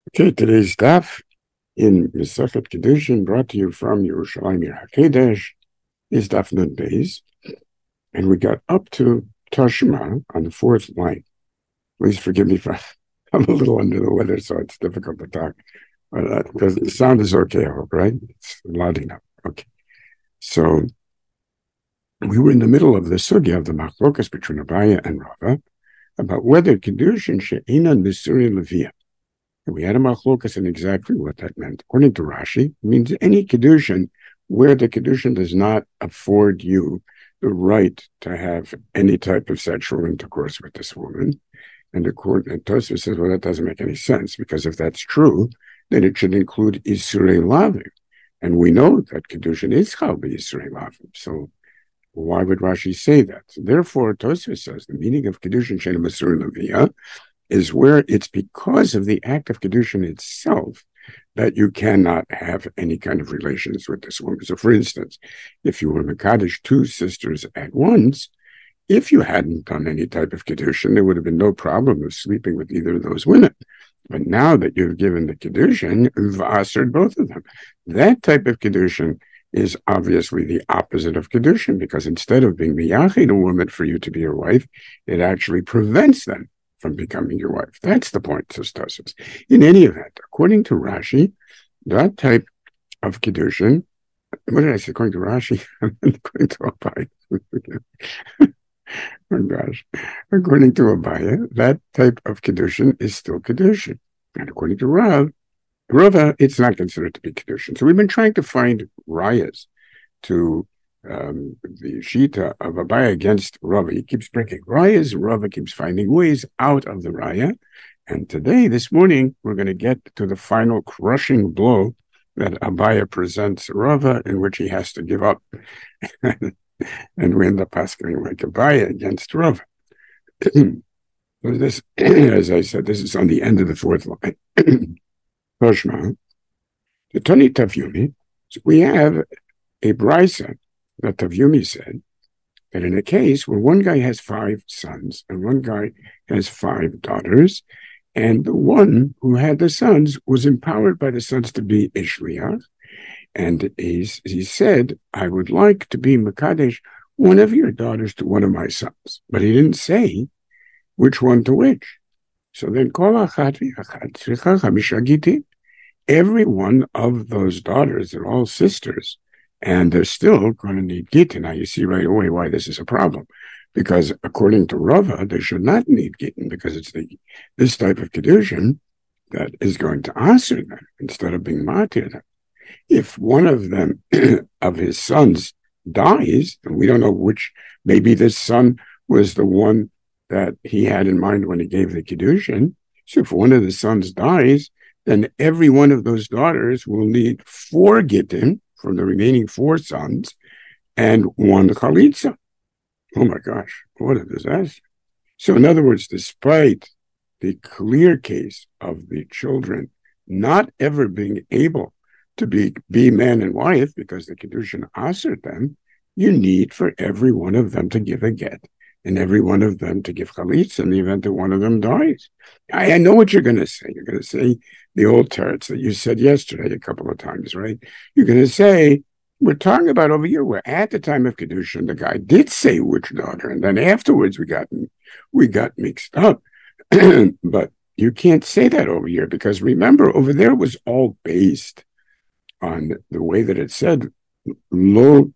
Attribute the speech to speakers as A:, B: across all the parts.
A: Okay, today's daf in Masechet Kedushin, brought to you from Yerushalayim HaKodesh, is daf Nun Beis, and we got up to Tashma on the fourth line. Please forgive me for I'm a little under the weather, so it's difficult to talk. But the sound is okay, I hope, right? It's loud enough. Okay. So we were in the middle of the sugya of the machlokas between Abaya and Rava about whether Kedushin she'inan Misuri Leviyah. We had a machlokas in exactly what that meant. According to Rashi, it means any kedushin where the kedushin does not afford you the right to have any type of sexual intercourse with this woman. And Tosfos says, well, that doesn't make any sense, because if that's true, then it should include Isurei Lavim. And we know that kedushin is chal Isurei Lavim. So why would Rashi say that? So therefore, Tosfos says the meaning of kedushin she'eina Misuri Leviyah is where it's because of the act of Kedushin itself that you cannot have any kind of relations with this woman. So, for instance, if you were Mekadesh two sisters at once, if you hadn't done any type of Kedushin, there would have been no problem of sleeping with either of those women. But now that you've given the Kedushin, you've assered both of them. That type of Kedushin is obviously the opposite of Kedushin, because instead of being miyachid a woman for you to be your wife, it actually prevents them from becoming your wife. That's the point, says Tosfos. In any event, according to Rashi, that type of Kedushin, what did I say? According to Rashi? According to Abaya. Oh gosh. According to Abaya, that type of Kedushin is still Kedushin. And according to Rava, it's not considered to be Kedushin. So we've been trying to find rayas to the Shita of Abaya against Rava. He keeps breaking rayas. Rava keeps finding ways out of the raya. And today, this morning, we're going to get to the final crushing blow that Abaya presents Rava, in which he has to give up. And we end up asking like Abaya against Rava. This, as I said, this is on the end of the fourth line. Toshma, the Tani Tavyumi, so we have a brisa that Tavyumi said that in a case where one guy has 5 sons and one guy has 5 daughters, and the one who had the sons was empowered by the sons to be a shliach, and he said, I would like to be Mekadesh one of your daughters to one of my sons. But he didn't say which one to which. So then, every one of those daughters, they're all sisters, and they're still going to need Gittin. Now you see right away why this is a problem. Because according to Rava, they should not need Gittin, because it's this type of Kedushin that is going to answer them instead of being matir them. If one of them, of his sons, dies, and we don't know which, maybe this son was the one that he had in mind when he gave the Kedushin. So if one of the sons dies, then every one of those daughters will need 4 Gittin from the remaining 4 sons and 1 Chalitza. Oh my gosh, what a disaster. So in other words, despite the clear case of the children not ever being able to be man and wife because the Kedushin assered them, you need for every one of them to give a get and every one of them to give chalitza in the event that one of them dies. I know what you're going to say. You're going to say the old teretz that you said yesterday a couple of times, right? You're going to say, we're talking about over here where at the time of Kedushin, the guy did say which daughter, and then afterwards we got mixed up. But you can't say that over here, because remember, over there was all based on the way that it said lo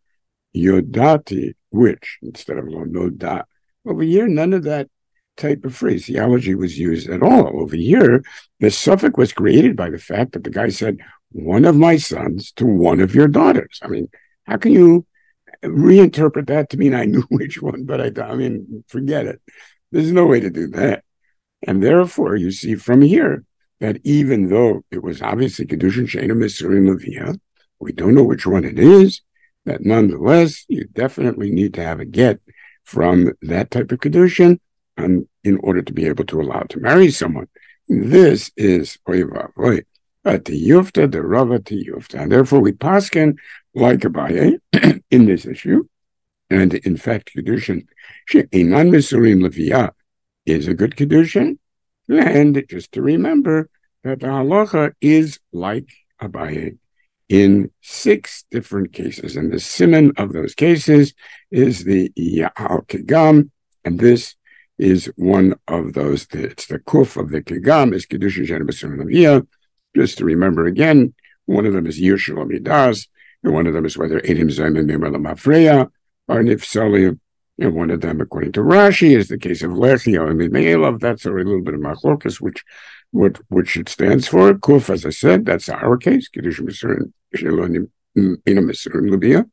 A: yodati, which, instead of lo noda. Over here, none of that type of phraseology was used at all. Over here, the suffix was created by the fact that the guy said, one of my sons to one of your daughters. I mean, how can you reinterpret that to mean I knew which one, but I mean, forget it. There's no way to do that. And therefore, you see from here that even though it was obviously Kedushin She'eina Misuri Leviyah, we don't know which one it is, that nonetheless, you definitely need to have a get from that type of Kedushin in order to be able to allow to marry someone. This is oy vavoy, a tiyufta, the Rava tiyufta. And therefore, we paskin like Abaye in this issue. And in fact, Kedushin She'einan Misurim Leviyah is a good Kedushin. And just to remember that the halacha is like Abaye in 6 different cases. And the siman of those cases is the Ya'al Kigam, and this is one of those. It's the Kuf of the Kigam, is Kedushin Shen B'Surim Leviyah. Just to remember again, one of them is Yir Shalom Yidas, and one of them is whether Edim Zayim and Mimra Lamafreya are Nifsalim. And one of them, according to Rashi, is the case of Lechi or Me'elav. That's already a little bit of machlokas, which it stands for. Kuf, as I said, that's our case. Kedushin B'Surim Leviyah.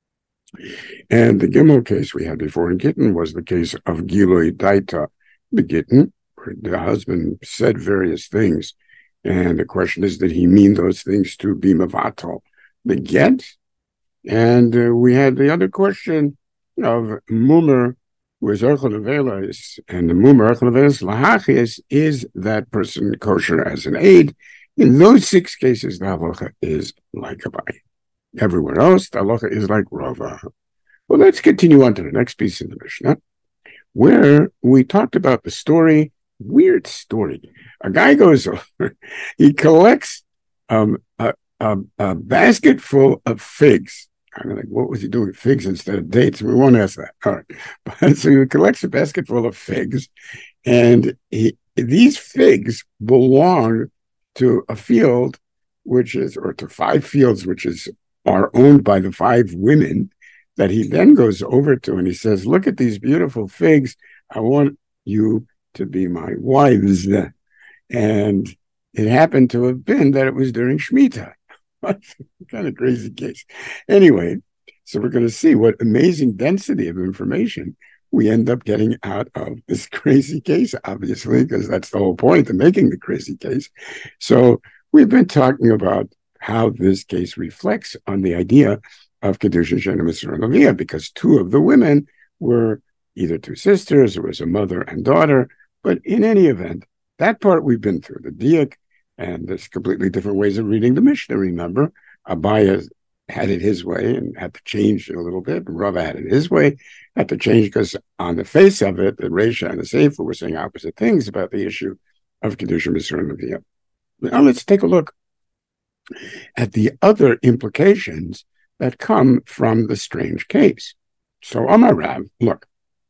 A: And the Gimel case we had before in Gittin was the case of Giloi Daita Begittin, where the husband said various things. And the question is, did he mean those things to be Mavatal, the get? And we had the other question of Mumer, who is Erchel Nevelis, and the Mumer Erchel Nevelis Lahachis, is that person kosher as an aid? In those 6 cases, the halacha is like Abaye. Everywhere else, the halacha is like Rava. Well, let's continue on to the next piece in the Mishnah, where we talked about the story, weird story. A guy goes over, he collects a basket full of figs. I'm like, what was he doing? Figs instead of dates? We won't ask that. All right. So he collects a basket full of figs, and these figs belong to a field, or to 5 fields, are owned by the 5 women that he then goes over to, and he says, look at these beautiful figs. I want you to be my wives. And it happened to have been that it was during Shemitah. Kind of crazy case. Anyway, so we're going to see what amazing density of information we end up getting out of this crazy case, obviously, because that's the whole point of making the crazy case. So we've been talking about how this case reflects on the idea of Kedushin Shen B'Surim Leviyah, because 2 of the women were either 2 sisters, or was a mother and daughter. But in any event, that part we've been through, the diak, and there's completely different ways of reading the Mishnah. Remember, Abaye had it his way and had to change it a little bit. Rava had it his way, had to change because on the face of it, the Reisha and the Sefer were saying opposite things about the issue of Kedushin B'Surim Leviyah. Now let's take a look at the other implications that come from the strange case. So Amar Rav, look,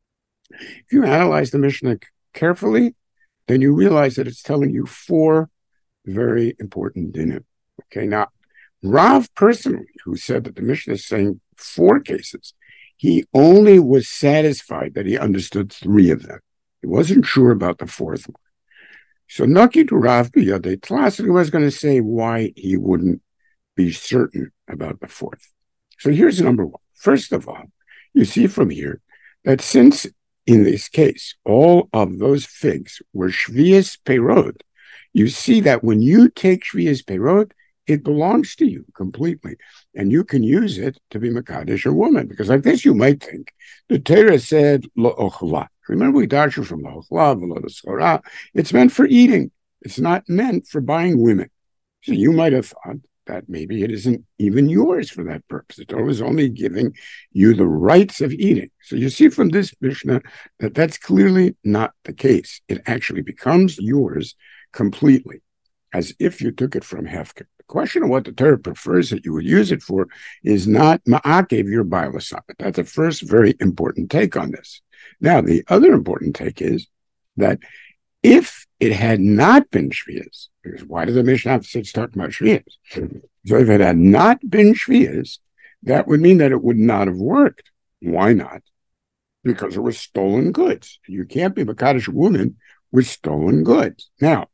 A: if you analyze the Mishnah carefully, then you realize that it's telling you 4 very important dinim. Okay, now Rav personally, who said that the Mishnah is saying 4 cases, he only was satisfied that he understood 3 of them. He wasn't sure about the 4th one. So Naki to Rav B'Yadei Tlas, he was going to say why he wouldn't be certain about the 4th. So here's number 1. First of all, you see from here that since in this case all of those figs were Shvias Peirot, you see that when you take Shvias Peirot, it belongs to you completely, and you can use it to be Mekadesh a woman. Because like this, you might think the Torah said Lo Ochla. Remember, we darshan from Lo Ochla, V'lo L'Schora. It's meant for eating. It's not meant for buying women. So you might have thought that maybe it isn't even yours for that purpose. The Torah is only giving you the rights of eating. So you see from this Mishnah that that's clearly not the case. It actually becomes yours completely, as if you took it from Hefker. The question of what the Torah prefers that you would use it for is not ma'akev your bilasabit. That's the first very important take on this. Now, the other important take is that if it had not been Shvias, because why did the Mishnah have to say it's talking about Shvias? So if it had not been Shvias, that would mean that it would not have worked. Why not? Because it was stolen goods. You can't be Mekadesh woman with stolen goods. Now,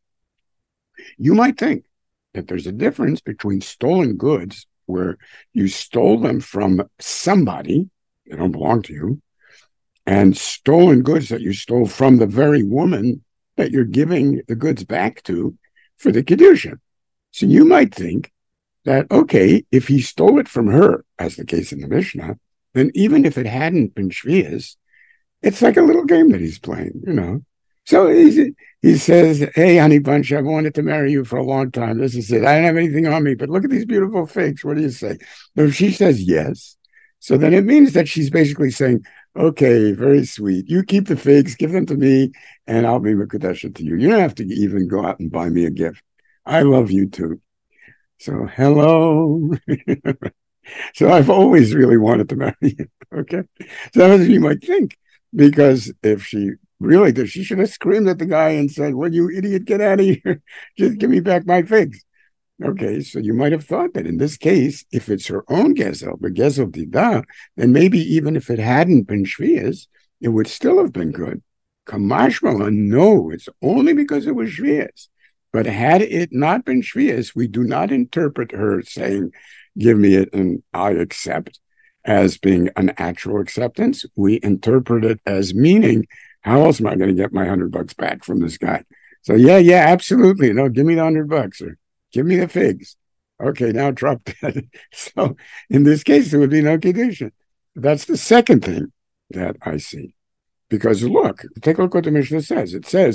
A: you might think that there's a difference between stolen goods, where you stole them from somebody, they don't belong to you, and stolen goods that you stole from the very woman that you're giving the goods back to for the Kedusha. So you might think that, okay, if he stole it from her, as the case in the Mishnah, then even if it hadn't been Shvias, it's like a little game that he's playing, you know. So he says, hey, honey bunch, I've wanted to marry you for a long time. This is it. I don't have anything on me, but look at these beautiful figs. What do you say? So if she says yes, so then it means that she's basically saying, okay, very sweet. You keep the figs, give them to me, and I'll be Mekudesha to you. You don't have to even go out and buy me a gift. I love you too. So hello. So I've always really wanted to marry you. Okay. So that's what you might think. Because if she really did, she should have screamed at the guy and said, well, you idiot, get out of here. Just give me back my figs. Okay, so you might have thought that in this case, if it's her own gezel, but gezel dida, then maybe even if it hadn't been shvias, it would still have been good. Kamashmala, no, it's only because it was shvias. But had it not been shvias, we do not interpret her saying, give me it and I accept as being an actual acceptance. We interpret it as meaning, how else am I going to get my $100 back from this guy? So yeah, absolutely. No, give me the $100 or give me the figs. Okay, now drop that. So in this case, there would be no Kedushin. That's the second thing that I see. Because look, take a look what the Mishnah says.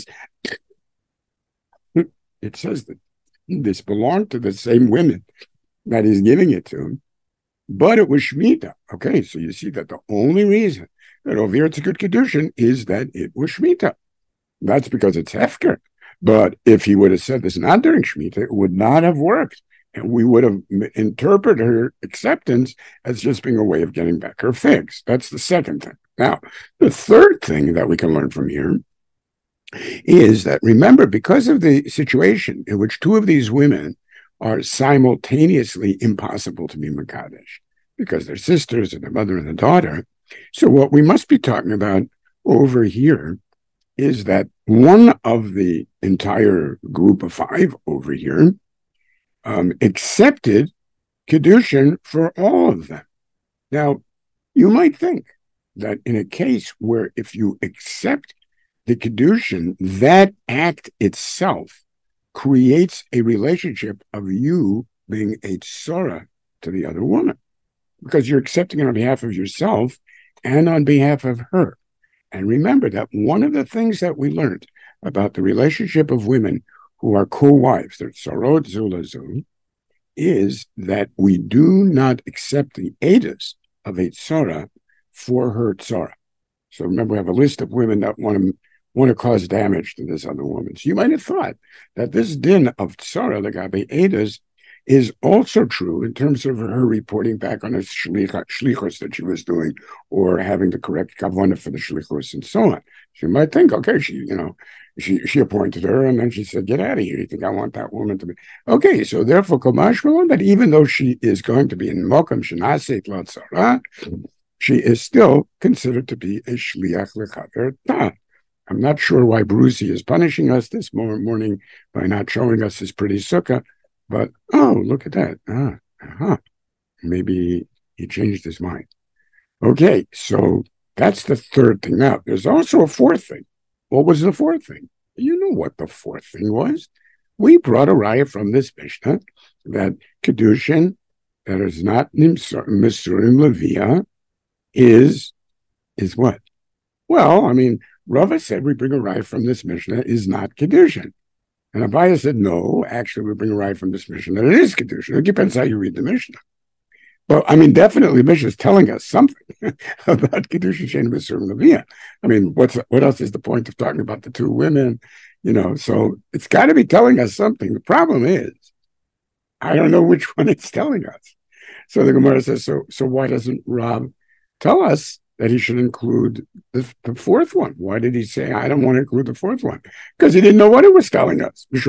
A: It says that this belonged to the same women that he's giving it to, but it was Shemitah. Okay, so you see that the only reason that over here it's a good Kedushin is that it was Shemitah. That's because it's Hefker. But if he would have said this not during Shemitah, it would not have worked. And we would have interpreted her acceptance as just being a way of getting back her figs. That's the second thing. Now, the third thing that we can learn from here is that, remember, because of the situation in which two of these women are simultaneously impossible to be Makadesh, because they're sisters and their mother and the daughter. So what we must be talking about over here is that one of the entire group of five over here accepted Kedushin for all of them. Now, you might think that in a case where if you accept the Kedushin, that act itself creates a relationship of you being a tzora to the other woman, because you're accepting it on behalf of yourself and on behalf of her. And remember that one of the things that we learned about the relationship of women who are co-wives, they're tzorot zula zu, is that we do not accept the edus of a tzora for her tzora. So remember, we have a list of women that want to cause damage to this other woman. So you might have thought that this din of tzora, the gabe edus, is also true in terms of her reporting back on a shlichus that she was doing, or having the correct kavanah for the shlichus and so on. She might think, okay, she appointed her, and then she said, get out of here. You think I want that woman to be... Okay, so therefore, Kamashmalan, that even though she is going to be in Mokum Shanaset La Tzara, she is still considered to be a shliach lechaver ta. I'm not sure why Brucey is punishing us this morning by not showing us his pretty sukkah, but, oh, look at that. Maybe he changed his mind. Okay, so that's the third thing. Now, there's also a fourth thing. What was the fourth thing? You know what the fourth thing was. We brought a raya from this Mishnah that Kedushin, that is not Misurim Levia, is what? Well, I mean, Rava said we bring a raya from this Mishnah is not Kedushin. And Abaya said, no, actually, we bring a raya from this Mishnah that it is Kedushin. It depends how you read the Mishnah. But, I mean, definitely Mishnah is telling us something about Kedushin Shein Misurim Levia. I mean, what else is the point of talking about the two women? So it's got to be telling us something. The problem is, I don't know which one it's telling us. So the Gemara says, so why doesn't Rav tell us that he should include the fourth one? Why did he say, I don't want to include the fourth one? Because he didn't know what it was telling us. So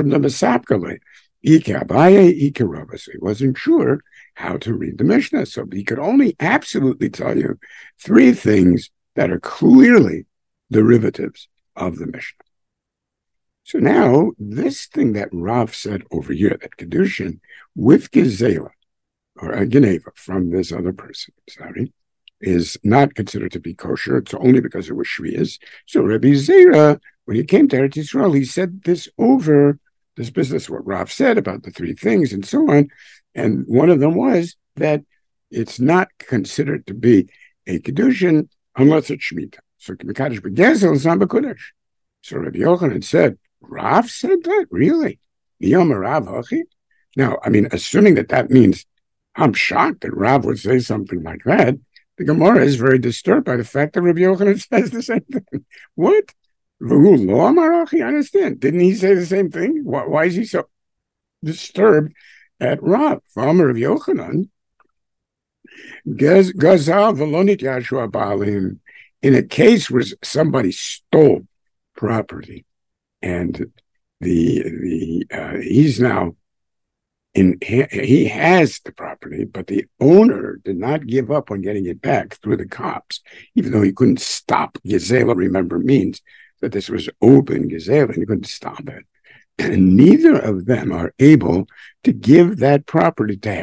A: he wasn't sure how to read the Mishnah. So he could only absolutely tell you three things that are clearly derivatives of the Mishnah. So now, this thing that Rav said over here, that Kedushin with Gezela, or a Geneva from this other person, is not considered to be kosher. It's only because it was Shvias. So Rabbi Zera, when he came to Eretz Yisrael, he said this over this business, what Rav said about the three things and so on. And one of them was that it's not considered to be a Kedushin unless it's Shemitah. So Mekadosh B'Gezel is not B'Kodesh. So Rabbi Yochanan said, Rav said that? Really? Now, I mean, assuming that means, I'm shocked that Rav would say something like that. The Gemara is very disturbed by the fact that Rabbi Yochanan says the same thing. What? I understand. Didn't he say the same thing? Why is he so? disturbed at Rav. V'omer Rav Yochanan, Gazal v'lonit Yashua Baalim, in a case where somebody stole property and he's now he has the property, but the owner did not give up on getting it back through the cops, even though he couldn't stop. Gezela, remember, means that this was open Gezela, and he couldn't stop it. And neither of them are able to give that property to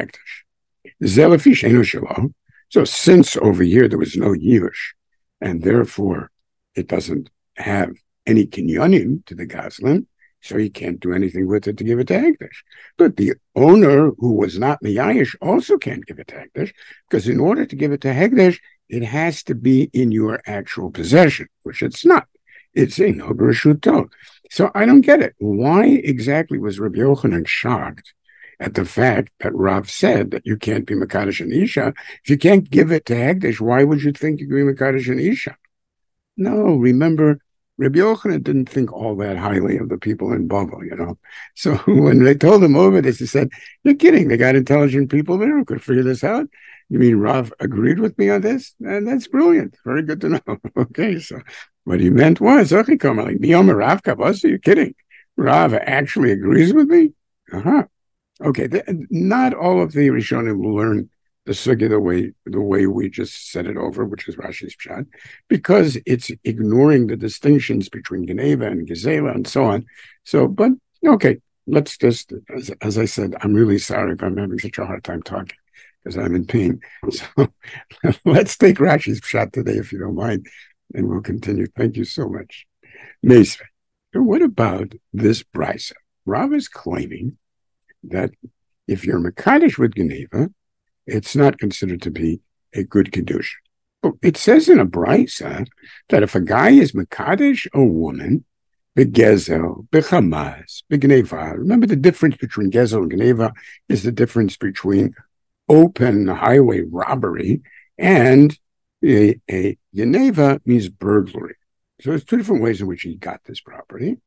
A: Hekdesh. So since over here there was no Yivush, and therefore it doesn't have any kinyonim to the Goslin, so he can't do anything with it to give it to Hekdesh. But the owner, who was not Miyayish, also can't give it to Hekdesh, because in order to give it to Hekdesh, it has to be in your actual possession, which it's not. It's a Nog Reshuto. So I don't get it. Why exactly was Rabbi Yochanan shocked at the fact that Rav said that you can't be Mekadosh and Isha? If you can't give it to Hekdesh, why would you think you can be Mekadosh and Isha? No, remember, Rabbi Yochanan didn't think all that highly of the people in Bavel, So when they told him over this, he said, "You're kidding. They got intelligent people there who could figure this out." You mean Rav agreed with me on this? And that's brilliant. Very good to know. Okay, so what he meant was, okay, come on, like, Rav Kabas, are you kidding? Rav actually agrees with me? Okay, not all of the Rishonim will learn the sugya the way we just said it over, which is Rashi's pshat, because it's ignoring the distinctions between Geneva and Gezela and so on. So, but okay, let's just, as I said, I'm really sorry if I'm having such a hard time talking because I'm in pain. So let's take Rashi's pshat today, if you don't mind, and we'll continue. Thank you so much. Meisve, what about this brisa? Rav is claiming that if you're Mekadosh with Geneva, it's not considered to be a good kedusha. But it says in a brisa that if a guy is Mekadosh a woman, begezel, bechamaz, begneva. Remember the difference between gezel and geneva is the difference between open highway robbery and a geneva means burglary. So there's two different ways in which he got this property.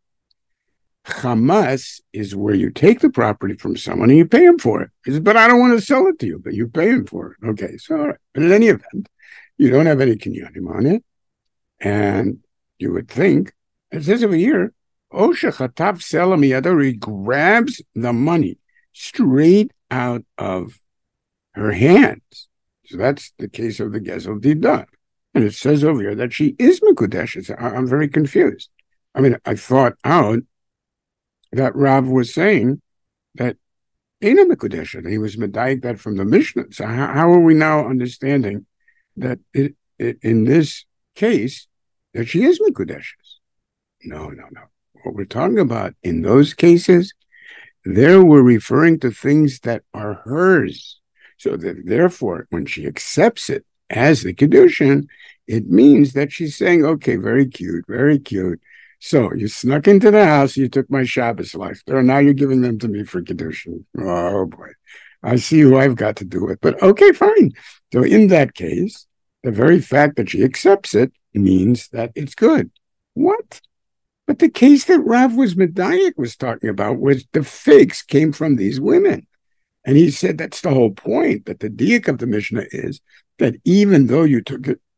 A: Chamas is where you take the property from someone and you pay him for it. He says, but I don't want to sell it to you, but you pay him for it. Okay, so all right. But in any event, you don't have any kinyanim on it. And you would think, it says over here, Osha Chatav Selam Yador, he grabs the money straight out of her hands. So that's the case of the Gezel Didah. And it says over here that she is Mekudesh. I'm very confused. I mean, I thought out that Rav was saying that Eina Mekudesha, that he was medayik that from the Mishnah. So how are we now understanding that in this case that she is Mekudeshes? No. What we're talking about in those cases, there we're referring to things that are hers. So that therefore, when she accepts it as the Kedushin, it means that she's saying, okay, very cute, very cute. So you snuck into the house, you took my Shabbos life. Now you're giving them to me for Kedushin. Oh boy, I see who I've got to do with. But okay, fine. So in that case, the very fact that she accepts it means that it's good. What? But the case that Rav was medayik was talking about was the figs came from these women. And he said that's the whole point, that the diak of the Mishnah is that even though you took it,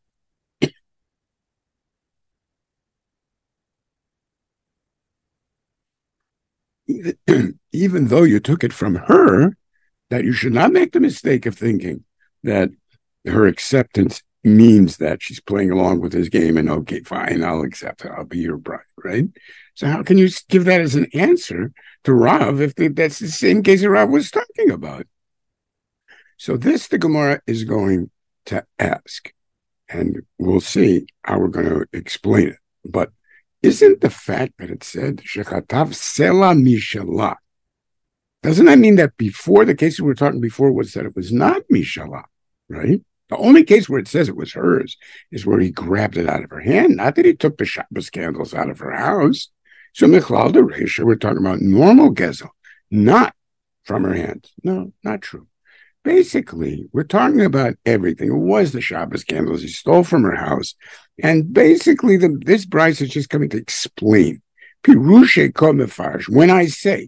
A: even though you took it from her, that you should not make the mistake of thinking that her acceptance means that she's playing along with his game and, okay, fine, I'll accept it. I'll be your bride, right? So how can you give that as an answer to Rav if that's the same case that Rav was talking about? So this, the Gemara is going to ask, and we'll see how we're going to explain it. But isn't the fact that it said Shechatav Sela Mishalah, doesn't that mean that before the case we were talking before was that it was not Mishalah, right? The only case where it says it was hers is where he grabbed it out of her hand, not that he took the Shabbos candles out of her house. So Michlal de Reisha, we're talking about normal gezel, not from her hands. No, not true. Basically, we're talking about everything. It was the Shabbos candles he stole from her house. And basically, this brisa is just coming to explain. Pirushe komefarsh, when I say,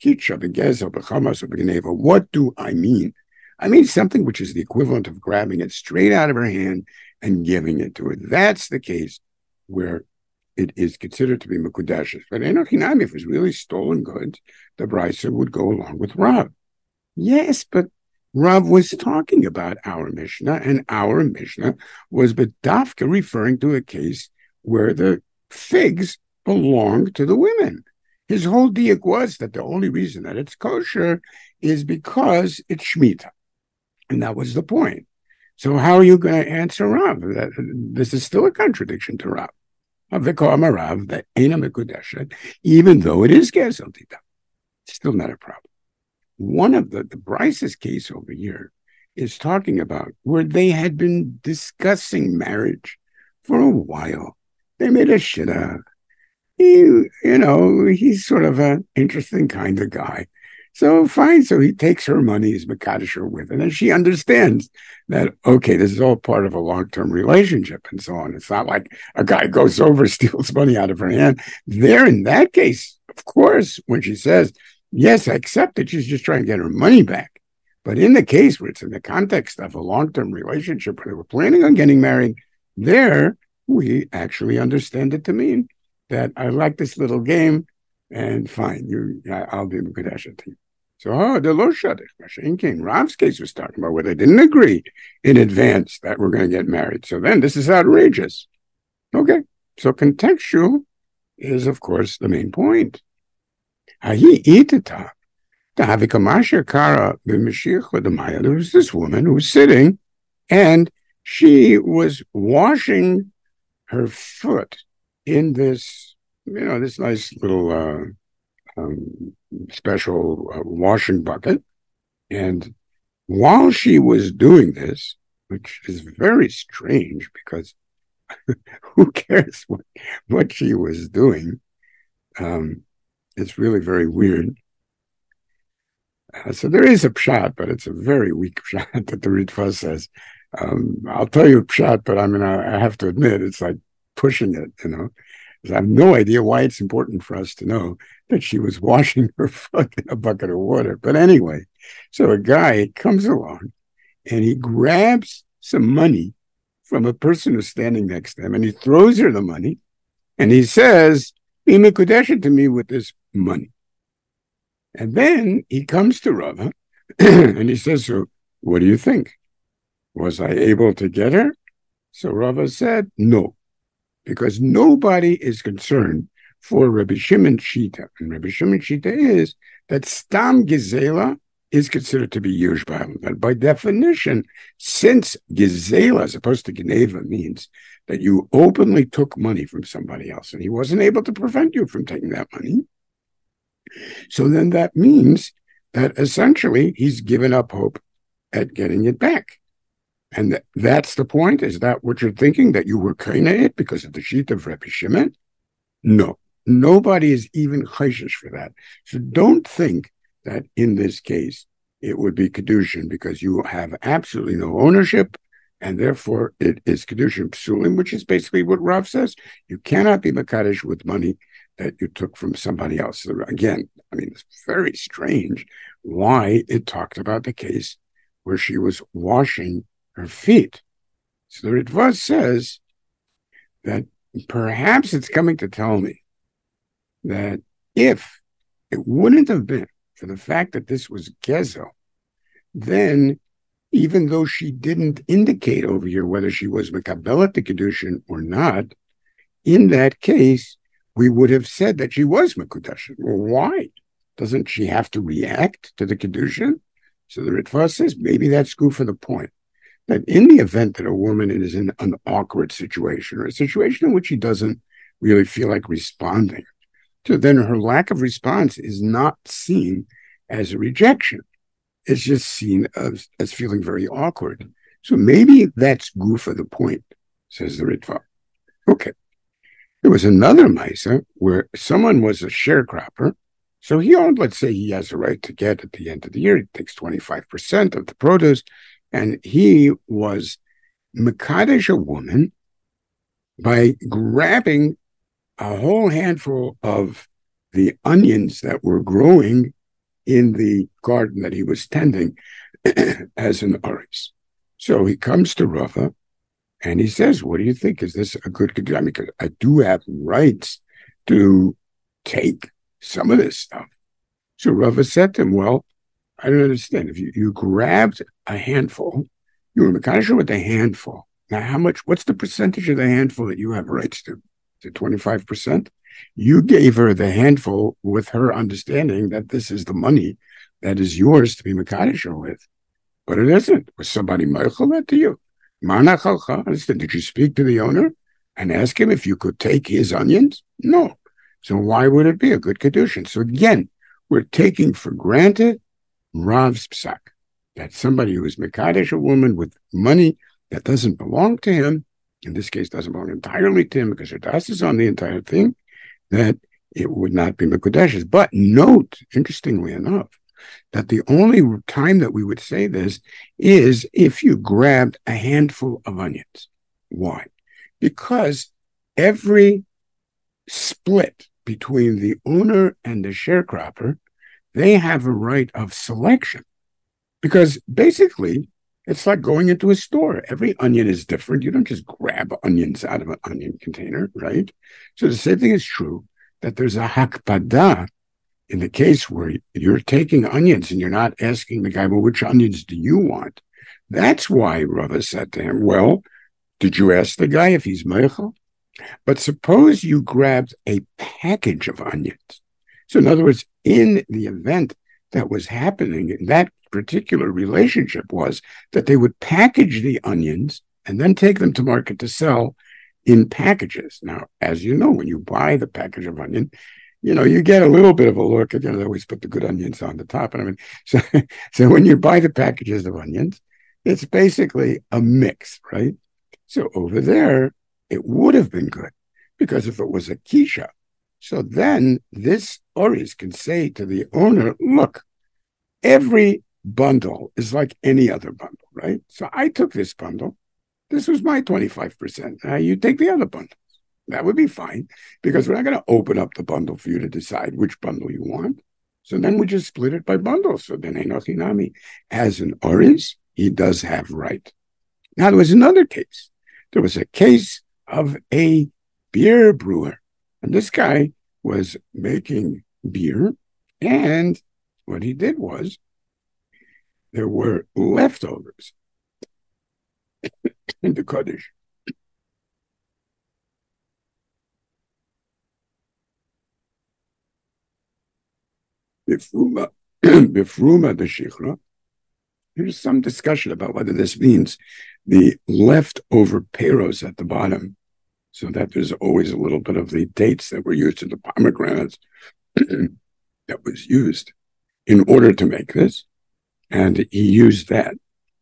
A: What do I mean? I mean something which is the equivalent of grabbing it straight out of her hand and giving it to her. That's the case where it is considered to be mekudeshes. But Enochinami, if it was really stolen goods, the Brisa would go along with Rav. Yes, but Rav was talking about our Mishnah, and our Mishnah was Bedavka referring to a case where the figs belong to the women. His whole diak was that the only reason that it's kosher is because it's Shemitah. And that was the point. So how are you going to answer Rav? This is still a contradiction to Rav. Rav, that ain't a mekudeshet, even though it is gezel tita. It's still not a problem. One of the Bryce's case over here is talking about where they had been discussing marriage for a while. They made a shidduch. He's sort of an interesting kind of guy. So fine. So he takes her money, he's Mekadosh her with, and then she understands that, okay, this is all part of a long-term relationship and so on. It's not like a guy goes over, steals money out of her hand. There, in that case, of course, when she says, yes, I accept it, she's just trying to get her money back. But in the case where it's in the context of a long-term relationship where they were planning on getting married, there we actually understand it to mean that I like this little game, and fine, I'll be Mekudeshet to you. So, the Lo Shadich, Mashin King, Rav's case was talking about where they didn't agree in advance that we're going to get married. So then this is outrageous. Okay, so contextual is, of course, the main point. There was this woman who was sitting, and she was washing her foot in this, this nice little special washing bucket. And while she was doing this, which is very strange because who cares what she was doing? It's really very weird. So there is a pshat, but it's a very weak pshat that the Ritva says. I'll tell you a pshat, but I have to admit, it's like pushing it, I have no idea why it's important for us to know that she was washing her foot in a bucket of water. But anyway, so a guy comes along and he grabs some money from a person who's standing next to him, and he throws her the money, and he says, be mekudeshet to me with this money. And then he comes to Rava and he says, so what do you think? Was I able to get her? So Rava said, no, because nobody is concerned for Rabbi Shimon Shita. And Rabbi Shimon Shita is that Stam Gezela is considered to be Yushbaim. But by definition, since Gezela, as opposed to Geneva, means that you openly took money from somebody else, and he wasn't able to prevent you from taking that money, so then that means that essentially he's given up hope at getting it back. And that's the point? Is that what you're thinking, that you were kind of it because of the sheet of Rabbi Shimon? No, nobody is even chayshish for that. So don't think that in this case it would be kedushin because you have absolutely no ownership, and therefore it is kedushin psulim, which is basically what Rav says. You cannot be mekadesh with money that you took from somebody else. So again, it's very strange why it talked about the case where she was washing her feet. So the Ritva says that perhaps it's coming to tell me that if it wouldn't have been for the fact that this was Gezel, then even though she didn't indicate over here whether she was Mekabelet the Kedushin or not, in that case, we would have said that she was Mekudeshin. Well, why? Doesn't she have to react to the Kedushin? So the Ritva says maybe that's good for the point. That in the event that a woman is in an awkward situation or a situation in which she doesn't really feel like responding, so then her lack of response is not seen as a rejection. It's just seen as feeling very awkward. So maybe that's good for the point, says the Ritva. Okay. There was another Maisa where someone was a sharecropper. So he owned, let's say he has a right to get at the end of the year, he takes 25% of the produce, and he was mekadesh a woman by grabbing a whole handful of the onions that were growing in the garden that he was tending as an aris. So he comes to Rava and he says, what do you think? Is this a good condition? Because I do have rights to take some of this stuff. So Rava said to him, well, I don't understand. If you grabbed a handful, you were Makasha with a handful. Now, what's the percentage of the handful that you have rights to? Is it 25%? You gave her the handful with her understanding that this is the money that is yours to be Makasha with. But it isn't. Was somebody Michael that to you? Did you speak to the owner and ask him if you could take his onions? No. So why would it be a good Kedushin? So again, we're taking for granted Rav's psak, that somebody who is Mekadesh, a woman with money that doesn't belong to him, in this case doesn't belong entirely to him because her das is on the entire thing, that it would not be Mekudeshes. But note, interestingly enough, that the only time that we would say this is if you grabbed a handful of onions. Why? Because every split between the owner and the sharecropper, they have a right of selection. Because basically, it's like going into a store. Every onion is different. You don't just grab onions out of an onion container, right? So the same thing is true, that there's a hakpada in the case where you're taking onions and you're not asking the guy, well, which onions do you want? That's why Rava said to him, well, did you ask the guy if he's meichel? But suppose you grabbed a package of onions. So in other words, in the event that was happening in that particular relationship was that they would package the onions and then take them to market to sell in packages. Now, as you know, when you buy the package of onion, you get a little bit of a look at, they always put the good onions on the top. And so when you buy the packages of onions, it's basically a mix, right? So over there, it would have been good because if it was a kisha, so then this Oris can say to the owner, look, every bundle is like any other bundle, right? So I took this bundle. This was my 25%. Now you take the other bundle. That would be fine because we're not going to open up the bundle for you to decide which bundle you want. So then we just split it by bundles. So then Enochinami, as an Oris, he does have right. Now there was another case. There was a case of a beer brewer. And this guy was making beer. And what he did was there were leftovers in the Kaddish. Bifruma the Shichra. There's some discussion about whether this means the leftover peros at the bottom, so that there's always a little bit of the dates that were used in the pomegranates that was used in order to make this. And he used that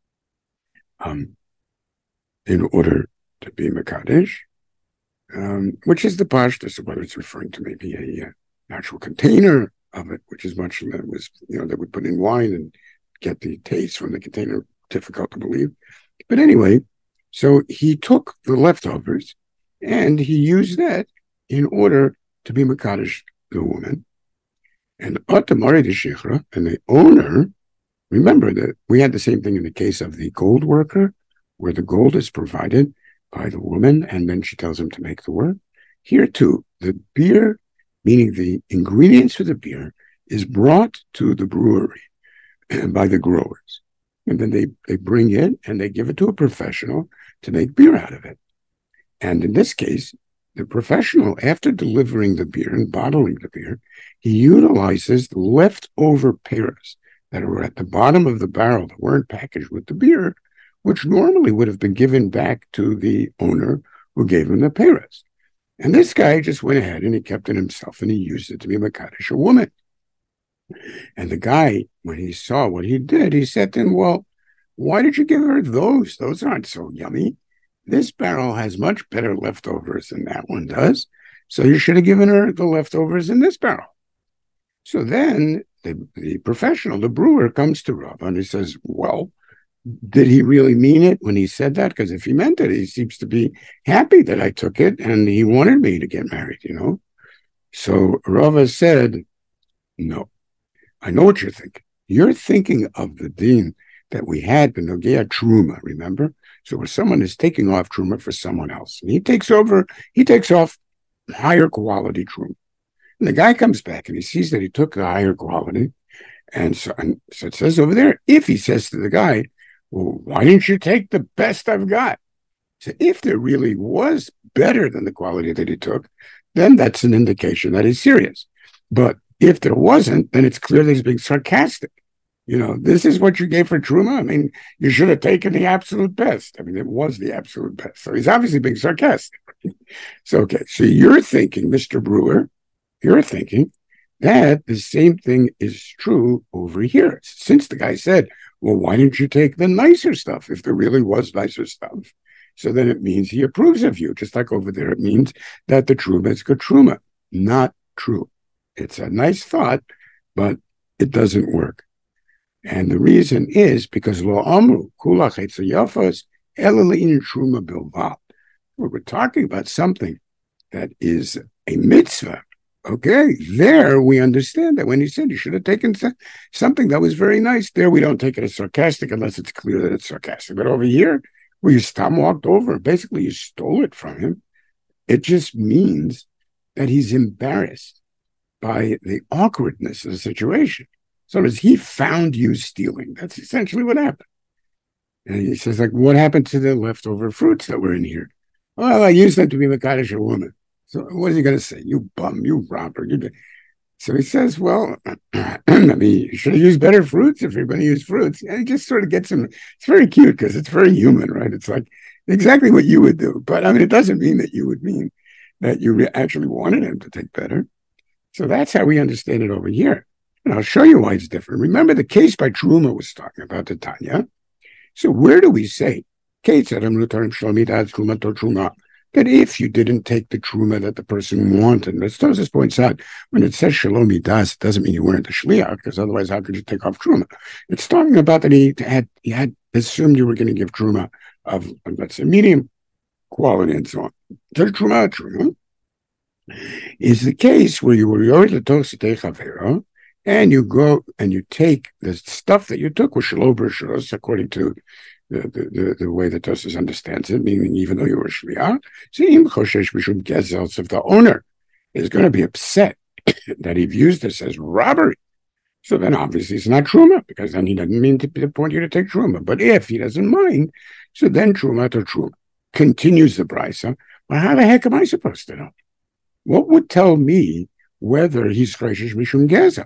A: in order to be Mekadesh, which is the pashtus, whether it's referring to maybe a actual container of it, which is much that was, they would put in wine and get the taste from the container, difficult to believe. But anyway, so he took the leftovers and he used that in order to be Mekadesh the woman. And Atamari the Shichra, and the owner, remember that we had the same thing in the case of the gold worker, where the gold is provided by the woman, and then she tells him to make the work. Here too, the beer, meaning the ingredients for the beer, is brought to the brewery by the growers. And then they bring it and they give it to a professional to make beer out of it. And in this case, the professional, after delivering the beer and bottling the beer, he utilizes the leftover pears that were at the bottom of the barrel that weren't packaged with the beer, which normally would have been given back to the owner who gave him the pears. And this guy just went ahead and he kept it himself and he used it to be Mekadesh, a woman. And the guy, when he saw what he did, he said to him, well, why did you give her those? Those aren't so yummy. This barrel has much better leftovers than that one does. So you should have given her the leftovers in this barrel. So then the professional, the brewer, comes to Rav and he says, well, did he really mean it when he said that? Because if he meant it, he seems to be happy that I took it and he wanted me to get married, So Rava said, no. I know what you're thinking. You're thinking of the din that we had in Nogea Truma, remember? So where someone is taking off Truma for someone else, and he takes off higher quality Truma. And the guy comes back and he sees that he took a higher quality. And so it says over there, if he says to the guy, well, why didn't you take the best I've got? So if there really was better than the quality that he took, then that's an indication that he's serious. But if there wasn't, then it's clear that he's being sarcastic. This is what you gave for Truma. I mean, you should have taken the absolute best. I mean, it was the absolute best. So he's obviously being sarcastic. So you're thinking, Mr. Brewer, you're thinking that the same thing is true over here. Since the guy said, well, why didn't you take the nicer stuff if there really was nicer stuff? So then it means he approves of you. Just like over there, it means that the Truma is good Truma. Not true. It's a nice thought, but it doesn't work. And the reason is because lo amru kula chetzayafos elalein Truma bilvad. We're talking about something that is a mitzvah. Okay, there we understand that when he said you should have taken something that was very nice, there we don't take it as sarcastic unless it's clear that it's sarcastic. But over here, where you walked over, basically you stole it from him, it just means that he's embarrassed by the awkwardness of the situation. So as he found you stealing, that's essentially what happened. And he says, like, what happened to the leftover fruits that were in here? Well, I used them to be Makadish a woman. So what is he going to say? You bum, you robber. So he says, well, I mean, you should have used better fruits if you're going to use fruits. And he just sort of gets him. It's very cute because it's very human, right? It's like exactly what you would do. But I mean, it doesn't mean that you would mean that you actually wanted him to take better. So that's how we understand it over here. And I'll show you why it's different. Remember the case by Truma was talking about the Tanya. So where do we say, that if you didn't take the Truma that the person wanted, as Tosas points out, when it says Shalomi Das, it doesn't mean you weren't the Shliach, because otherwise how could you take off Truma? It's talking about that he had assumed you were going to give Truma of, let's say, medium quality and so on. So Truma is the case where you were already Tositei and you go and you take the stuff that you took with Shalober according to the way that Tosas understands it, meaning even though you were Shliach, if the owner is going to be upset that he views this as robbery, so then obviously it's not Truma, because then he doesn't mean to point you to take Truma. But if he doesn't mind, so then Truma to Truma. Continues the brisa. Well, how the heck am I supposed to know? What would tell me whether he's Choshesh Mishum Gezel?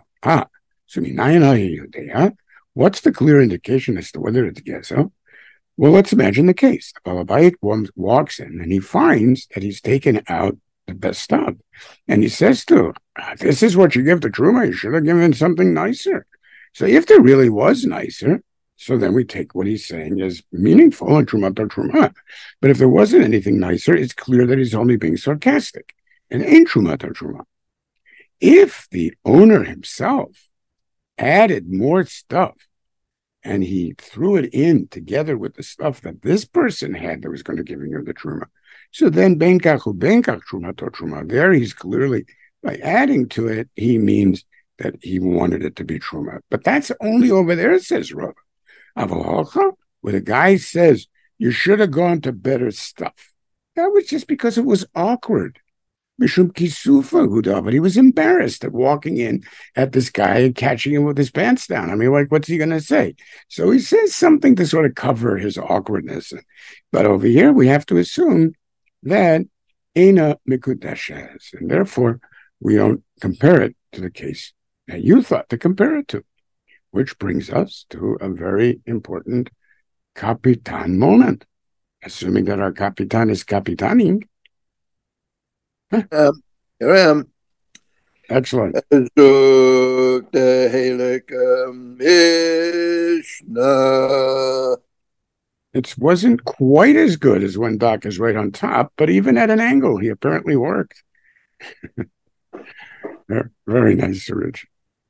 A: So what's the clear indication as to whether it's Gezel? Well, let's imagine the case. The Balabayit walks in and he finds that he's taken out the best stuff. And he says to her, this is what you give to Truma. You should have given something nicer. So if there really was nicer, so then we take what he's saying as meaningful and Truma to Truma. But if there wasn't anything nicer, it's clear that he's only being sarcastic. And ain't Truma to Truma. If the owner himself added more stuff, and he threw it in together with the stuff that this person had that was going to give him the Truma. So then, Benkach Truma to Truma, there he's clearly, by adding to it, he means that he wanted it to be Truma. But that's only over there, says Rav. Where the guy says, you should have gone to better stuff. That was just because it was awkward. Mishum Kisufa Huda, but he was embarrassed at walking in at this guy and catching him with his pants down. I mean, like, what's he going to say? So he says something to sort of cover his awkwardness. But over here, we have to assume that Eina Mikudeshes, and therefore we don't compare it to the case that you thought to compare it to, which brings us to a very important Kapitan moment. Assuming that our Kapitan is Kapitaning.
B: Here I am.
A: Excellent. It wasn't quite as good as when Doc is right on top, but even at an angle, he apparently worked. Very nice, Rich.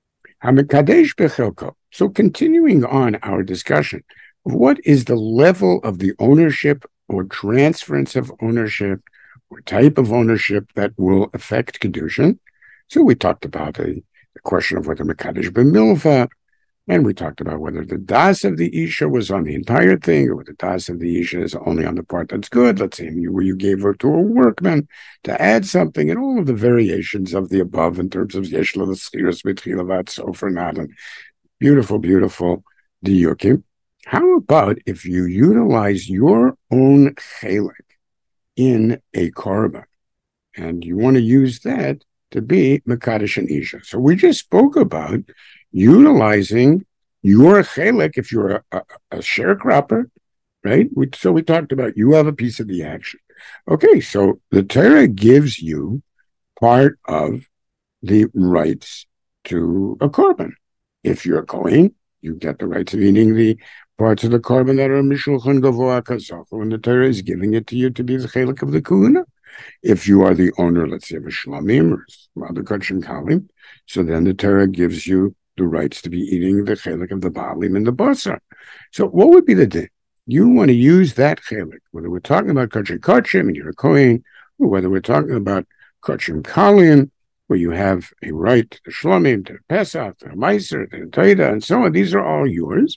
A: So continuing on our discussion, what is the level of the ownership or transference of ownership or type of ownership that will affect Kedushin? So we talked about the question of whether Mekadesh b'milva, and we talked about whether the das of the Isha was on the entire thing, or whether the das of the Isha is only on the part that's good. Let's say where you gave her to a workman to add something, and all of the variations of the above in terms of Yeshla, the Schiras, Mitchilavat, Sofer, Nadan. Beautiful, beautiful diyukim. How about if you utilize your own chelik in a korban, and you want to use that to be Mekadesh and Isha? So we just spoke about utilizing your chelik if you're a sharecropper, right? So we talked about you have a piece of the action. Okay, so the Torah gives you part of the rights to a korban. If you're a Kohen, you get the rights of eating the parts of the korban that are Mishulchan Gavoa Kazachu, and the Torah is giving it to you to be the chelik of the Kahuna. If you are the owner, let's say, of a Shlamim or other Kachim Kalim, so then the Torah gives you the rights to be eating the chelik of the Baalim and the Basar. So what would be the din? You want to use that chelik, whether we're talking about Kachim Kachim and you're a Kohen, or whether we're talking about Kachim Kalim, where you have a right to the Shlomim, to the Pesach, to the Meiser, to the Taida, and so on. These are all yours.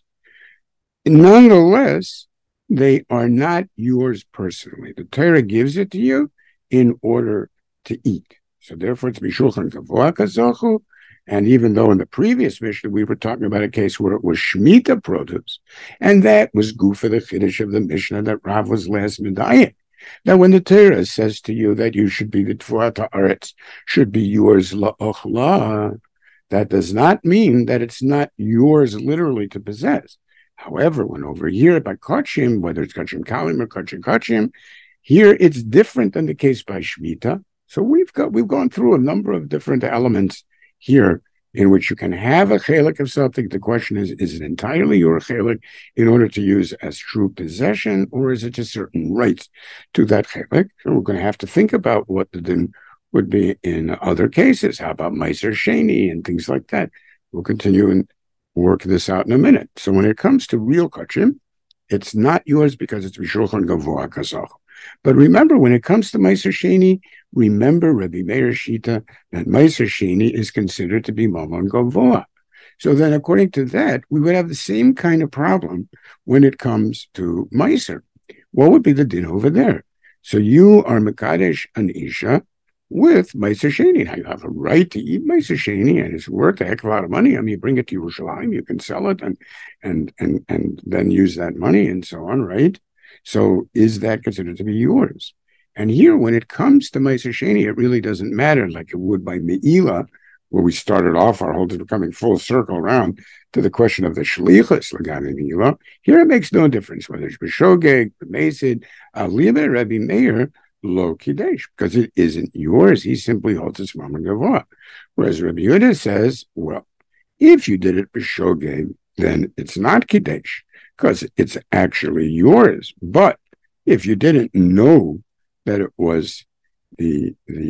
A: Nonetheless, they are not yours personally. The Torah gives it to you in order to eat. So therefore, it's Mishulchan Gavoa Kazachu. And even though in the previous Mishnah we were talking about a case where it was Shemitah produce, and that was Gufa, the Chiddush of the Mishnah that Rav was last Medayah. Now, when the Torah says to you that you should be the Tfuat Haaretz, should be yours la'ochla, that does not mean that it's not yours literally to possess. However, when over here by Kachim, whether it's Kachim Kalim or Kachim, here it's different than the case by Shemitah. So we've gone through a number of different elements here in which you can have a chelik of something. The question is it entirely your chelik in order to use as true possession, or is it just certain rights to that chelik? So we're going to have to think about what the din would be in other cases. How about Meiser Sheni and things like that? We'll continue and work this out in a minute. So when it comes to real kachim, it's not yours because it's Mishulchan Gavoa Kazach. But remember, when it comes to Meiser Sheni, remember Rabbi Meir Shita that Meiser Sheni is considered to be Mamon Gavoa. So then, according to that, we would have the same kind of problem when it comes to Meiser. What would be the din over there? So you are Mekadesh an Isha with Meiser Sheni. Now you have a right to eat Meiser Sheni, and it's worth a heck of a lot of money. I mean, you bring it to Yerushalayim, you can sell it and then use that money and so on, right? So is that considered to be yours? And here, when it comes to Meiser Sheni, it really doesn't matter like it would by Me'ila, where we started off our whole coming full circle around to the question of the Shlichus Lagami Me'ila. Here it makes no difference whether it's B'Shogeg, B'Mesid, Aliyah, Rabbi Meir, Lo Kidesh, because it isn't yours. He simply holds its Mamon Gavoa. Whereas Rabbi Yehuda says, well, if you did it B'Shogeg, then it's not Kidesh, because it's actually yours. But if you didn't know that it was the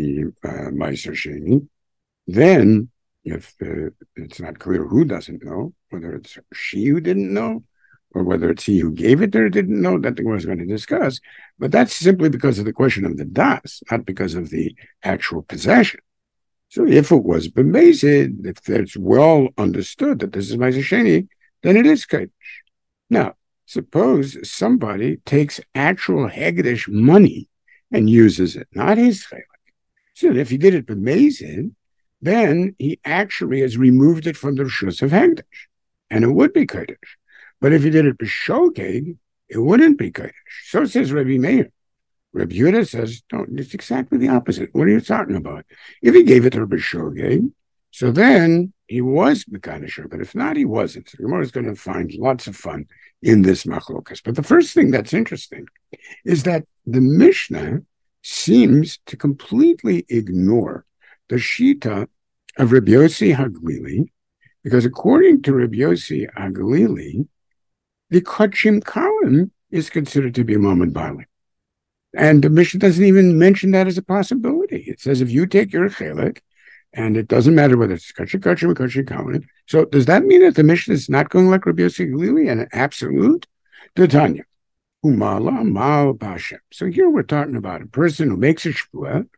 A: Meiser Sheni, then if it's not clear who doesn't know, whether it's she who didn't know, or whether it's he who gave it or didn't know, that thing was going to discuss. But that's simply because of the question of the das, not because of the actual possession. So if it was b'mezid, if it's well understood that this is Meiser Sheni, then it is Kodesh. Now, suppose somebody takes actual Hegedish money and uses it, not his chelik. So if he did it b'mezid, then he actually has removed it from the Rishus of Hegedish, and it would be Kodesh. But if he did it b'shogeg, it wouldn't be Kodesh. So says Rabbi Meir. Rabbi Yehuda says, no, it's exactly the opposite. What are you talking about? If he gave it to b'shogeg, so then he was Mekadesh, but if not, he wasn't. So Gemara is going to find lots of fun in this machlokas. But the first thing that's interesting is that the Mishnah seems to completely ignore the Shita of Rabbi Yossi Haglili, because according to Rabbi Yossi Haglili, the Kachim Kalim is considered to be a Mamon Bali. And the Mishnah doesn't even mention that as a possibility. It says if you take your chelik, and it doesn't matter whether it's Kachim Kachim or Kachim Kalim. So does that mean that the Mishnah is not going like Rabbi Yossi Haglili and an absolute? Tanya. Umala Mal Bashem. So here we're talking about a person who makes a shvuah,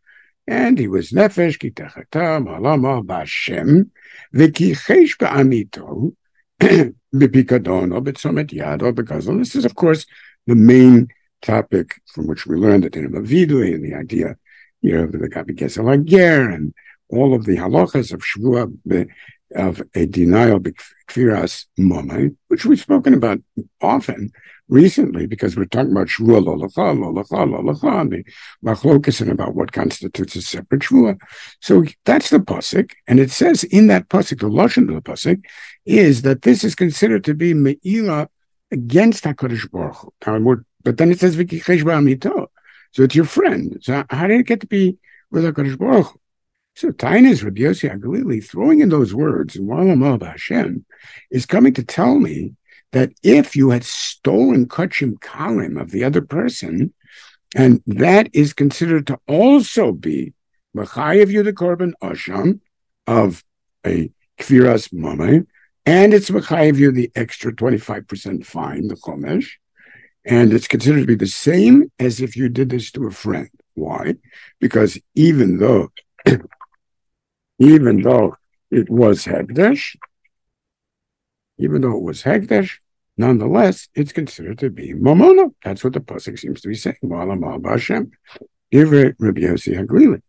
A: And he was nefesh ki techata malama b'Hashem v'ki chesh b'amito b'pikadon or b'tzomet yad or b'gazon. This is, of course, the main topic from which we learned the din of vidui and the idea, of the Gabi Gesel Ger and all of the halachas of Shvua of a denial b'kfiras momay, which we've spoken about often recently because we're talking about Shvua lo and the machlokas and about what constitutes a separate Shvua. So that's the pasuk, and it says in that pasuk, the lashon of the pasuk is that this is considered to be me'ila against HaKadosh Baruch Hu. But then it says v'kichesh ba'amito, so it's your friend. So how did it get to be with HaKadosh Baruch Hu? So Tainas Rabbi Yossi HaGalili, throwing in those words, Wa'alamah B'Hashem, is coming to tell me that if you had stolen Kachim Kalim of the other person, and that is considered to also be Machayev you the Korban Asham of a Kfiras Mameh, and it's Machayev you the extra 25% fine, the Chomesh, and it's considered to be the same as if you did this to a friend. Why? Because even though it was Hekdesh, nonetheless, it's considered to be Mamona. That's what the pasuk seems to be saying. Wa'alamah B'Hashem. Ivre Rabbi Yossi HaGalili.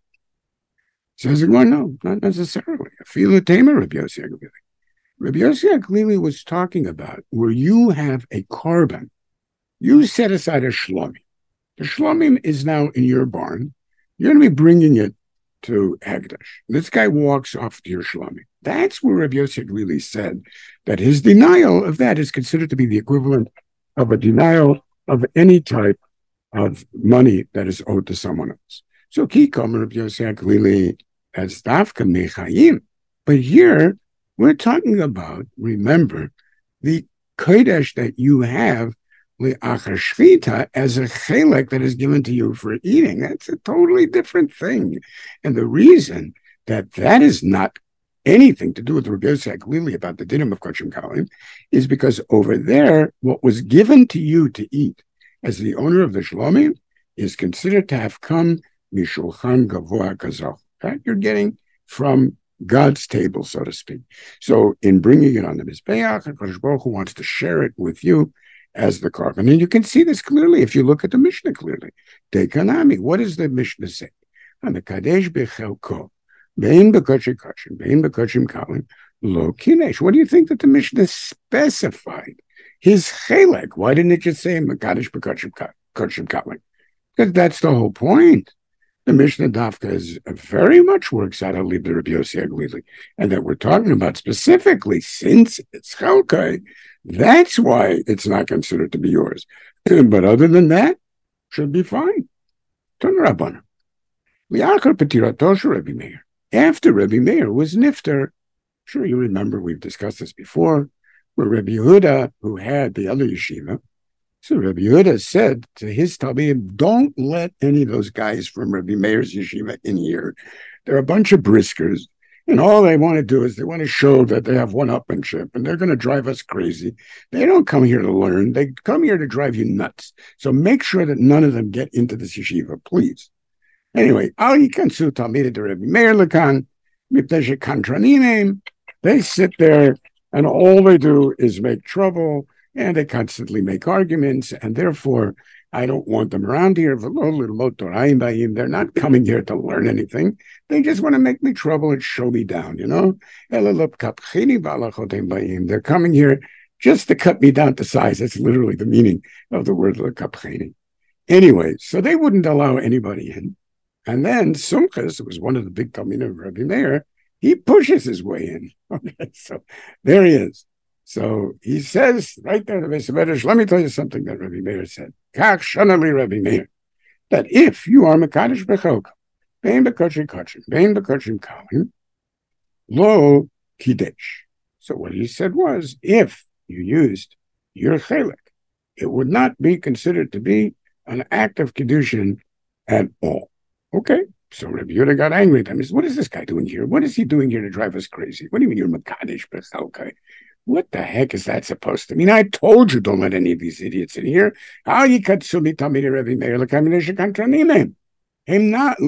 A: Says it, well, no, not necessarily. Afilu Tema Rabbi Yossi HaGalili. Rabbi Yossi HaGalili was talking about where you have a korban. You set aside a shlomim. The shlomim is now in your barn. You're going to be bringing it to Hekdesh. This guy walks off to your shlomim. That's where Rabbi Yossi really said that his denial of that is considered to be the equivalent of a denial of any type of money that is owed to someone else. So Kikom Rabbi Yossi HaGalili as dafka mechayim. But here we're talking about, remember, the kodesh that you have li'achar shvita as a chelek that is given to you for eating. That's a totally different thing. And the reason that is not anything to do with Rabbi Yossi HaGalili about the dinim of Kachim Kalim is because over there, what was given to you to eat as the owner of the shlomim is considered to have come mishulchan gavoa kazach. That you're getting from God's table, so to speak. So in bringing it on the Mizbeach, HaKadosh Baruch Hu wants to share it with you as the korban. And you can see this clearly if you look at the Mishnah clearly. Dekanami, what does the Mishnah say? Kadesh bechelko. Bein b'kachim kachim, bein b'kachim kalim, lo kinesh. What do you think that the Mishnah specified? His chelek. Why didn't it just say Mekadesh b'kachim kalim? Because that's the whole point. The Mishnah Dafka is very much works out how the Rabbi Yossi HaGalili, and that we're talking about specifically since it's chelkai. That's why it's not considered to be yours. But other than that, should be fine. Turn Rabbanan. Liachar Petirato Rabbi Meir. After Rabbi Meir was nifter, sure you remember we've discussed this before, where Rabbi Yehuda, who had the other yeshiva, so Rabbi Yehuda said to his talmidim, don't let any of those guys from Rabbi Meir's yeshiva in here. They're a bunch of briskers, and all they want to do is they want to show that they have one-upmanship, and they're going to drive us crazy. They don't come here to learn. They come here to drive you nuts. So make sure that none of them get into this yeshiva, please. Anyway, Al Yikansu Talmidei de Rabbi Meir Lekan, Mipnei Shekantranim. They sit there, and all they do is make trouble, and they constantly make arguments, and therefore I don't want them around here. They're not coming here to learn anything. They just want to make me trouble and show me down, They're coming here just to cut me down to size. That's literally the meaning of the word lekapcheni. Anyway, so they wouldn't allow anybody in. And then Sumchas, who was one of the big talmidim of Rabbi Meir, he pushes his way in. Okay, so there he is. So he says right there to Beis Medrash, let me tell you something that Rabbi Meir said. Kach shanali Rabbi Meir, that if you are mekadesh bechelka, bein bekachim kachim, bein bekachim kalim, lo kidesh. So what he said was, if you used your chelek, it would not be considered to be an act of kiddushin at all. Okay, so Rabbi Yehuda got angry at him. He said, what is this guy doing here? What is he doing here to drive us crazy? What do you mean you're mekadesh bechelka? What the heck is that supposed to mean? I told you don't let any of these idiots in here. How you cut Sumi Talmidei Rabbi Meir Lekamidei Shekantranim? Him not what?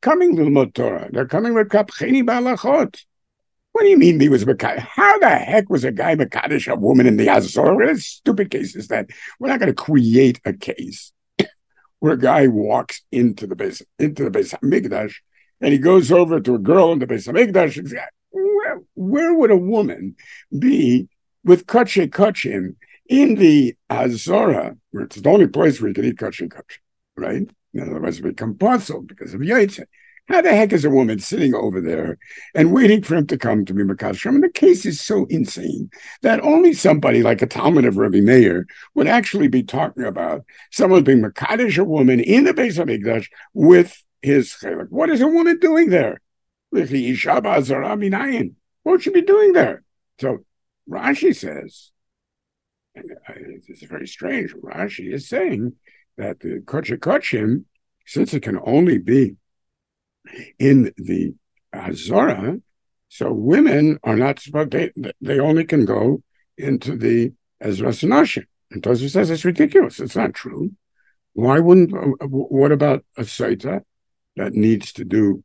A: coming Lilmod Torah. They're coming with Kapcheni Balachot. What do you mean he was Mekadesh? How the heck was a guy Mekadesh a woman in the Azor? What a stupid case is that? We're not going to create a case where a guy walks into the Beis Hamikdash and he goes over to a girl in the Beis Hamikdash. Where would a woman be with Kachim Kachim in the Azora, where it's the only place where you can eat Kachim Kachim, right? Otherwise, it become puzzled because of Yaitse. How the heck is a woman sitting over there and waiting for him to come to be Mekadesh? I mean, the case is so insane that only somebody like a Talmud of Rabbi Meir would actually be talking about someone being Mekadesh, a woman in the Beis Hamikdash with his chelik. What is a woman doing there? What would she be doing there? So Rashi says, and it's very strange, Rashi is saying that the Kochim, since it can only be in the Azora, so women are not supposed, they only can go into the Ezras Nashim. And Tosfos says it's ridiculous. It's not true. Why wouldn't, what about a Saita that needs to do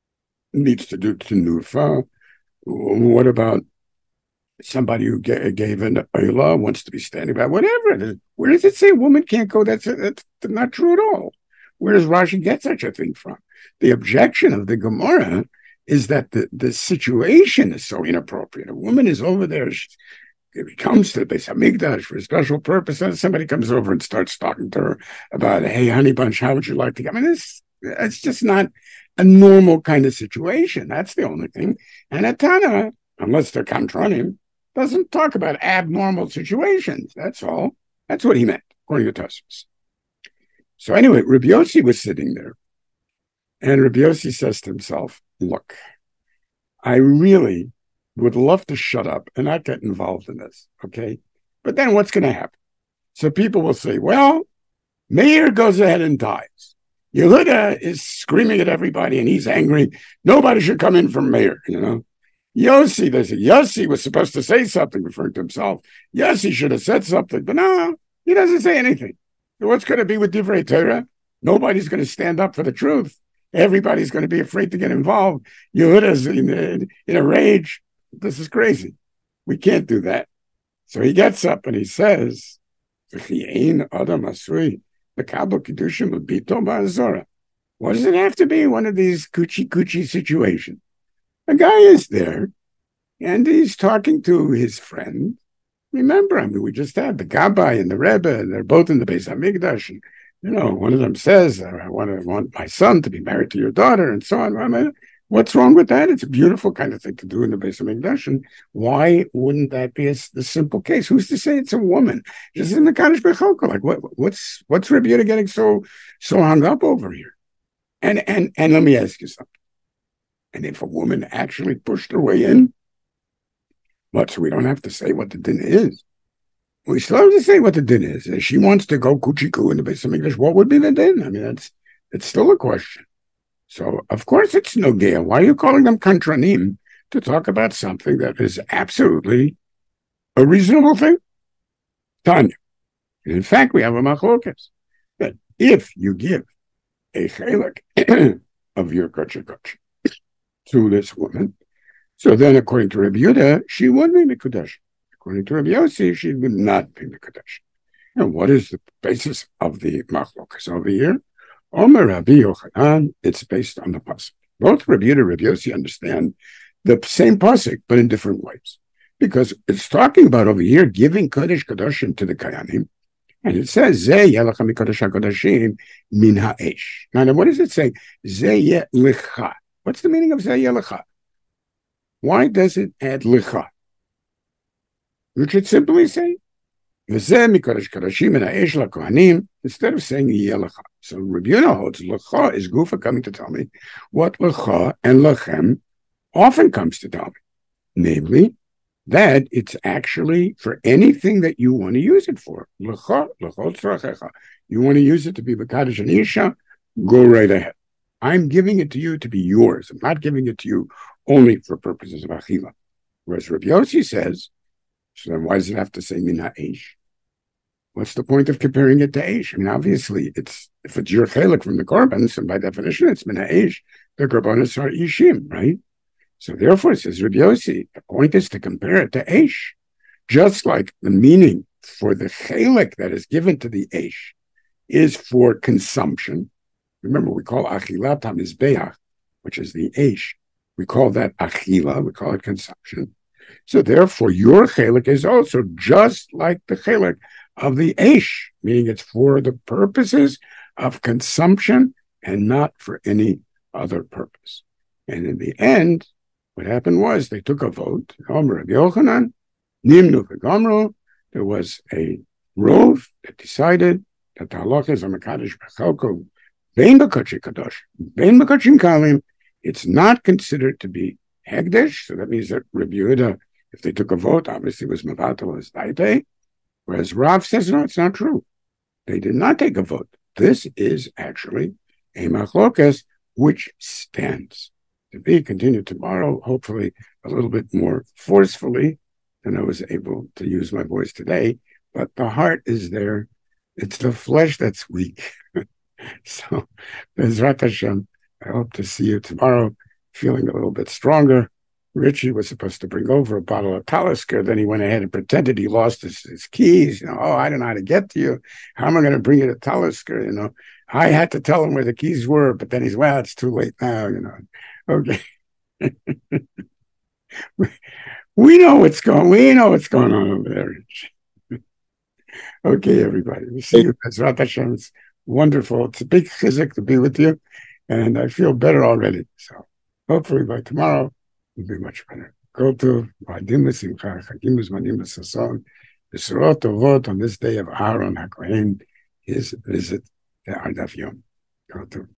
A: Tenufa? What about somebody who gave an Oila, wants to be standing by, whatever? Where does it say a woman can't go? That's not true at all. Where does Rashi get such a thing from? The objection of the Gemara is that the situation is so inappropriate. A woman is over there, she comes to the Beis Hamikdash for a special purpose, and somebody comes over and starts talking to her about, hey, honey bunch, how would you like to go? I mean, it's just not a normal kind of situation. That's the only thing. And a Tana, unless they're Kantranim, doesn't talk about abnormal situations. That's all. That's what he meant, according to Tosfos. So anyway, Rabbi Yossi was sitting there, and Rabbi Yossi says to himself, look, I really would love to shut up and not get involved in this, okay? But then what's going to happen? So people will say, well, Meir goes ahead and dies. Yehuda is screaming at everybody, and he's angry. Nobody should come in from Meir, Yossi, they say, Yossi was supposed to say something, referring to himself. Yossi should have said something, but no, he doesn't say anything. So what's going to be with Divrei Torah? Nobody's going to stand up for the truth. Everybody's going to be afraid to get involved. Yehuda's in a rage. This is crazy. We can't do that. So he gets up and he says, what does it have to be one of these coochie situations? A guy is there, and he's talking to his friend. Remember, I mean, we just had the Gabbai and the Rebbe, and they're both in the Beis Hamikdash. And, one of them says, I want my son to be married to your daughter, and so on. I mean, what's wrong with that? It's a beautiful kind of thing to do in the Beis Hamikdash. And why wouldn't that be the simple case? Who's to say it's a woman? Just in the Kaddish Bechokah. Like, what's Rebbe Yehuda getting so hung up over here? And let me ask you something. And if a woman actually pushed her way in, so we don't have to say what the din is. We still have to say what the din is. If she wants to go kuchiku in the Beis Hamikdash, what would be the din? I mean, it's still a question. So, of course, it's nogea. Why are you calling them kantranim to talk about something that is absolutely a reasonable thing? Tanya. In fact, we have a machlokas that if you give a chelik of your kochikoch to this woman, so then according to Rabbi Yehuda, she would be Mekudesh. According to Rabbi Yossi, she would not be Mekudesh. And what is the basis of the machlokas over here? Omer Rabbi Yochanan, it's based on the pasuk. Both Rabbi Yehuda and Rabbi Yossi understand the same pasuk, but in different ways. Because it's talking about over here giving Kodesh Kodashim to the Kayanim. And it says, Zeh yelecha mikodesh HaKodashim min ha'esh. Now, what does it say? Zeh yelecha. What's the meaning of Zeh yelecha? Why does it add licha? You should simply say, V'zeh mikodesh kodashim min ha'esh lakohanim, instead of saying yelecha. So Rabbi Yehuda holds licha is Gufa coming to tell me what licha and lachem often comes to tell me. Namely, that it's actually for anything that you want to use it for. Licha, lichot tzrachecha. You want to use it to be Mekadesh and Isha, go right ahead. I'm giving it to you to be yours. I'm not giving it to you only for purposes of achila. Whereas Rabbi Yossi says, so then why does it have to say min ha'esh? what's the point of comparing it to Aish? I mean, obviously, if it's your chelik from the Korbans, and by definition, it's Mina Aish, the Korbanos are Ishim, right? So therefore, says Rabbi Yossi, the point is to compare it to Aish, just like the meaning for the chelik that is given to the Aish is for consumption. Remember, we call Achilat HaMizbeach, which is the Aish. We call that Achila, we call it consumption. So therefore, your chelik is also just like the chelik of the Aish, meaning it's for the purposes of consumption and not for any other purpose. And in the end, what happened was they took a vote. Omer Rabbi Yochanan, Nimnu v'Gomru. There was a rove that decided that the halachas are mekadosh b'chalko bein b'kachim kadosh, bein b'kachim kalim. It's not considered to be hegdesh. So that means that Rabbi Yehuda, if they took a vote, obviously was mevatel as daite. Whereas Rav says, no, it's not true. They did not take a vote. This is actually a machlokas which stands to be continued tomorrow, hopefully a little bit more forcefully than I was able to use my voice today. But the heart is there. It's the flesh that's weak. So, Bezrat Hashem, I hope to see you tomorrow feeling a little bit stronger. Richie was supposed to bring over a bottle of Talisker. Then he went ahead and pretended he lost his keys. Oh, I don't know how to get to you. How am I going to bring you to Talisker? I had to tell him where the keys were, but then he's, well, it's too late now, Okay. We know what's going on over there, Richie. Okay, everybody. We see you. Bezrat Hashem. It's wonderful. It's a big chizuk to be with you. And I feel better already. So hopefully by tomorrow, will be much better. Go to Vadim Simcha, Chagim Uzmanim Sason, Besorot Tovot on this day of Aaron HaKohen, his visit to Ardaf Yom. Go to